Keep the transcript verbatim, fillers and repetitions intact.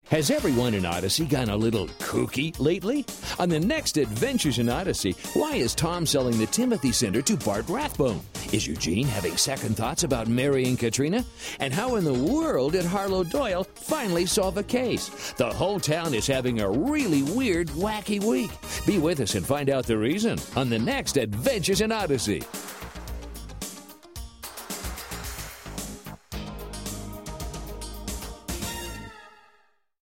Has everyone in Odyssey gone a little kooky lately? On the next Adventures in Odyssey, why is Tom selling the Timothy Center to Bart Rathbone? Is Eugene having second thoughts about marrying Katrina? And how in the world did Harlow Doyle finally solve a case? The whole town is having a really weird, wacky week. Be with us and find out the reason on the next Adventures in Odyssey.